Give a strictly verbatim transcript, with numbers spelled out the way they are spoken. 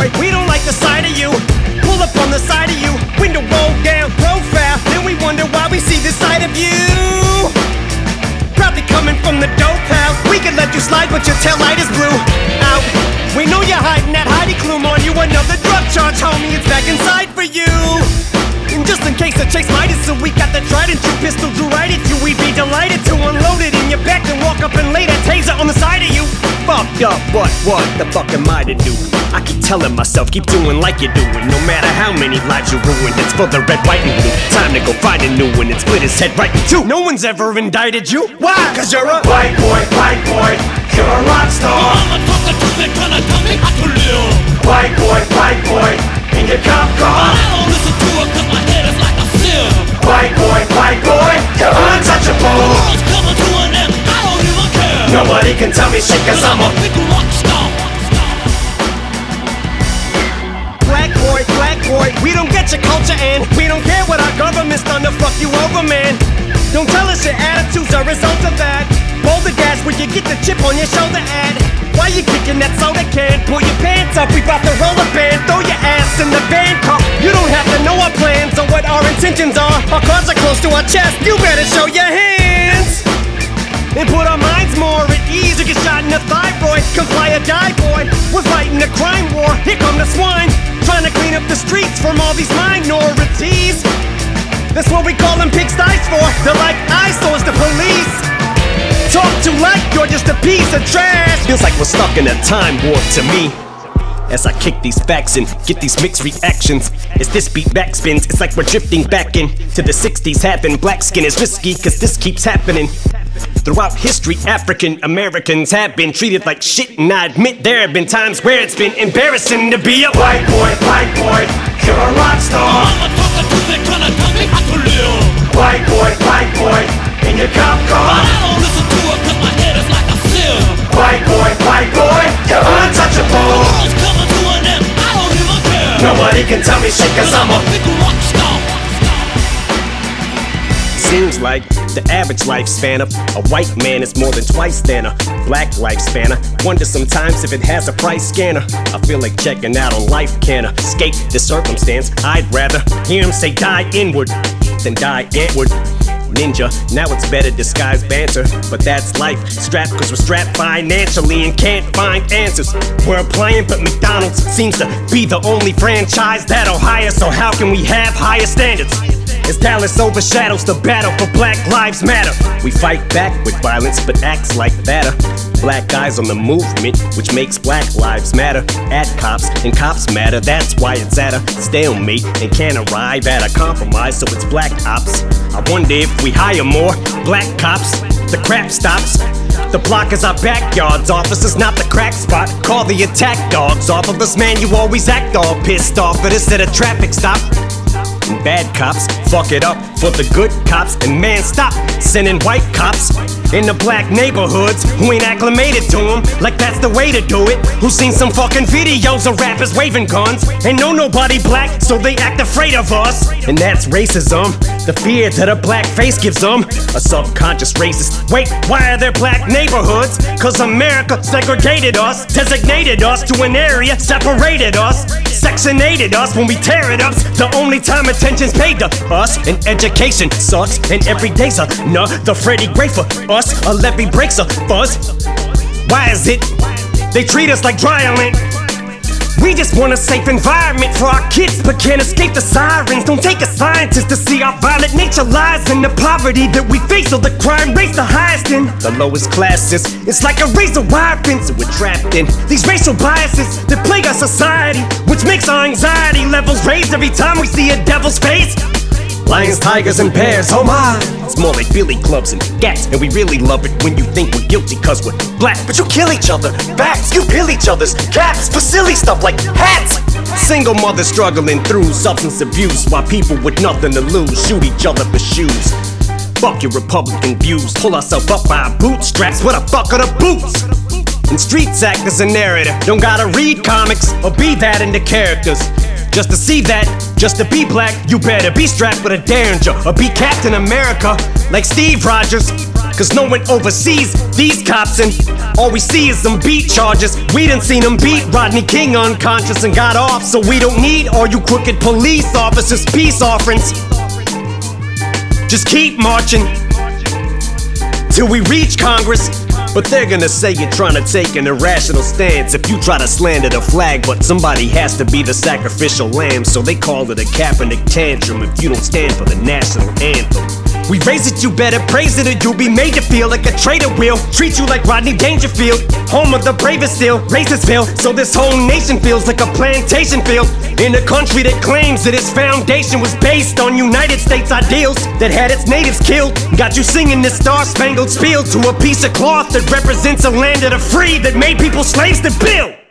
boy, we don't like the sight of you. Pull up on the side of you, window roll down, profile. Then we wonder why we see this side of you. Probably coming from the dope house. We could let you slide, but your tail light is blue. Out. We know you're hiding that Heidi Klum on you. Another drug charge, homie, it's back inside for you. And just in case the chase might us, so we got the trident, two pistol drew right at you. We'd be delighted to unload it in your back and walk up and lay that taser on the side of you. Fucked up, but what the fuck am I to do? I keep telling myself, keep doing like you're doing. No matter how many lives you ruin, it's for the red, white, and blue. Time to go find a new one and split his head right in two. No one's ever indicted you. Why? Cause you're a white boy, white boy, you're a rock star. Mama talking to me, trying to tell me how to live. White boy, white boy, in your cop car. I don't listen to it cause my head is like a sieve. White boy, white boy, you're untouchable. The world's coming to an end, I don't even care. Nobody can tell me shit cause I'm a big rock star. black boy, black boy, we don't get your culture and we don't care what our government's done to fuck you over, man. Don't tell us your attitude's a result of that. Roll the gas when you get the chip on your shoulder ad. Why you kicking that soda can? Pull your pants up, we bout to roll a band. Throw your ass in the van car. You don't have to know our plans or what our intentions are. Our cards are close to our chest, you better show your hands. And put our minds more at ease. You get shot in the thyroid, comply or die, boy. We're fighting a crime war, here come the swine. Trying to clean up the streets from all these minorities. That's what we call them pigsties for. They're like eyesores, the police. Talk too like you're just a piece of trash. Feels like we're stuck in a time warp to me. As I kick these facts and get these mixed reactions. As this beat backspins, it's like we're drifting back in to the sixties. Having black skin is risky, cause this keeps happening. Throughout history, African Americans have been treated like shit, and I admit there have been times where it's been embarrassing to be a white boy, white boy, you're a rock star. Mama talking to me, trying to tell me how to live. White boy, white boy, in your cop car. I don't listen to it cause my head is like a sieve. White boy, white boy, you're untouchable. The world's coming to an end, I don't even care. Nobody can tell me shit cause I'm a big rock star. Seems like the average lifespan of a white man is more than twice than a black lifespan. I wonder sometimes if it has a price scanner. I feel like checking out on life can escape this circumstance. I'd rather hear him say die inward than die antward. Ninja, now it's better disguised banter, but that's life. Strapped cause we're strapped financially and can't find answers. We're applying, but McDonald's seems to be the only franchise that'll hire. So how can we have higher standards? As Dallas overshadows the battle for Black Lives Matter. We fight back with violence, but acts like that. Black eyes on the movement, which makes Black Lives Matter. At cops, and cops matter, that's why it's at a stalemate and can't arrive at a compromise, so it's black ops. I wonder if we hire more black cops, the crap stops. The block is our backyards, officers, not the crack spot. Call the attack dogs off of us, man, you always act all pissed off at us at a traffic stop. And bad cops fuck it up for the good cops. And man, stop sending white cops in the black neighborhoods who ain't acclimated to them like that's the way to do it. Who seen some fucking videos of rappers waving guns and know nobody black, so they act afraid of us. And that's racism, the fear that a black face gives them. A subconscious racist. Wait, why are there black neighborhoods? Cause America segregated us, designated us to an area, separated us, sectionated us when we tear it up. The only time attention's paid to us, and education sucks, and every day's another Freddie Gray for us. A levee breaks a fuzz. Why is it they treat us like dry island? We just want a safe environment for our kids, but can't escape the sirens. Don't take a scientist to see our violent nature lies in the poverty that we face, or the crime rates the highest in the lowest classes. It's like a razor wire fence that we're trapped in. These racial biases that plague our society, which makes our anxiety levels raise every time we see a devil's face. Lions, tigers, and bears, oh my. It's more like billy clubs and gats, and we really love it when you think we're guilty cause we're black. But you kill each other, facts, you peel each other's caps for silly stuff like hats. Single mothers struggling through substance abuse, while people with nothing to lose shoot each other for shoes. Fuck your Republican views, pull ourselves up by our bootstraps. What the fuck are the boots? And streets act as a narrator, don't gotta read comics or be that into characters. Just to see that, just to be black, you better be strapped with a Derringer or be Captain America like Steve Rogers. cause no one oversees these cops, and all we see is them beat charges. We done seen them beat Rodney King unconscious and got off, so we don't need all you crooked police officers' peace offerings. Just keep marching till we reach Congress. But they're gonna say you're trying to take an irrational stance if you try to slander the flag, but somebody has to be the sacrificial lamb, so they call it a Kaepernick tantrum if you don't stand for the national anthem. We raise it, you better praise it, or you'll be made to feel like a traitor will treat you like Rodney Dangerfield, home of the bravest still, Racersville. So this whole nation feels like a plantation field in a country that claims that its foundation was based on United States ideals that had its natives killed. Got you singing this star-spangled spiel to a piece of cloth that represents a land of the free that made people slaves to build.